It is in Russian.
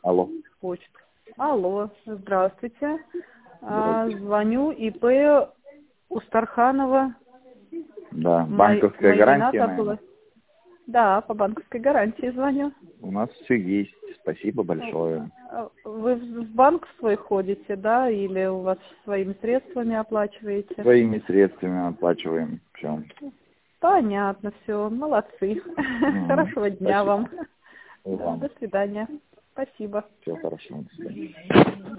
Алло. почту. Алло, здравствуйте. Здравствуйте. Звоню ИП Устарханова. Да, банковская гарантия, Майринат наверное. Да, по банковской гарантии звоню. У нас все есть. Спасибо большое. Вы в банк свой ходите, да, или у вас своими средствами оплачиваете? Своими средствами оплачиваем. Все. Понятно, все, молодцы. Хорошего дня Спасибо. вам. И Да, вам. до свидания. Спасибо. Всего хорошего. До свидания.